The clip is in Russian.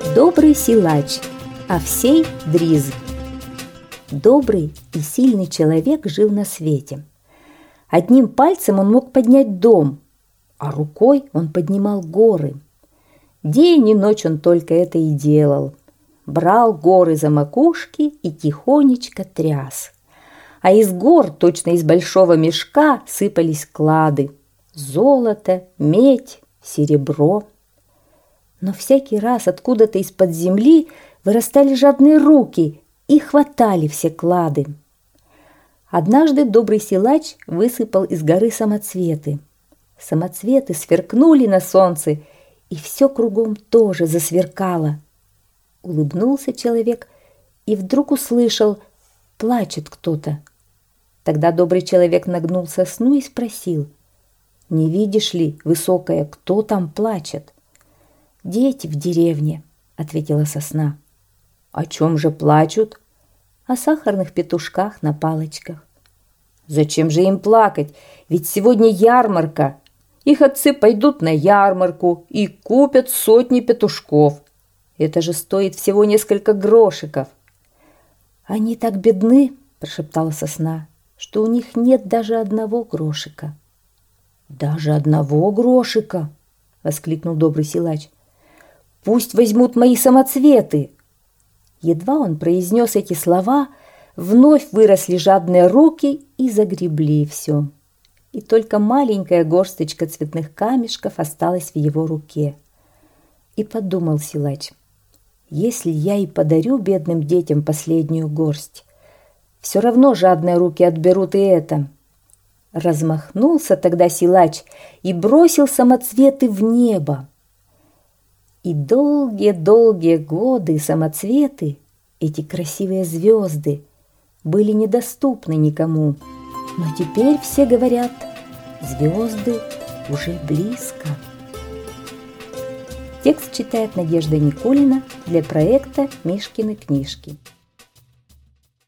Добрый силач Овсей Дриз. Добрый и сильный человек жил на свете. Одним пальцем он мог поднять дом, а рукой он поднимал горы. День и ночь он только это и делал. Брал горы за макушки и тихонечко тряс. А из гор, точно из большого мешка, сыпались клады. Золото, медь, серебро. Но всякий раз откуда-то из-под земли вырастали жадные руки и хватали все клады. Однажды добрый силач высыпал из горы самоцветы. Самоцветы сверкнули на солнце, и все кругом тоже засверкало. Улыбнулся человек и вдруг услышал: плачет кто-то. Тогда добрый человек нагнул сосну и спросил: «Не видишь ли, высокая, кто там плачет?» «Дети в деревне», — ответила сосна. «О чем же плачут?» «О сахарных петушках на палочках». «Зачем же им плакать? Ведь сегодня ярмарка. Их отцы пойдут на ярмарку и купят сотни петушков. Это же стоит всего несколько грошиков». «Они так бедны», — прошептала сосна, «что у них нет даже одного грошика». «Даже одного грошика?» — воскликнул добрый силач. «Пусть возьмут мои самоцветы». Едва он произнес эти слова, вновь выросли жадные руки и загребли все. И только маленькая горсточка цветных камешков осталась в его руке. И подумал силач: если я и подарю бедным детям последнюю горсть, все равно жадные руки отберут и это. Размахнулся тогда силач и бросил самоцветы в небо. И долгие-долгие годы самоцветы, эти красивые звезды, были недоступны никому. Но теперь все говорят: звезды уже близко. Текст читает Надежда Никулина для проекта «Мишкины книжки».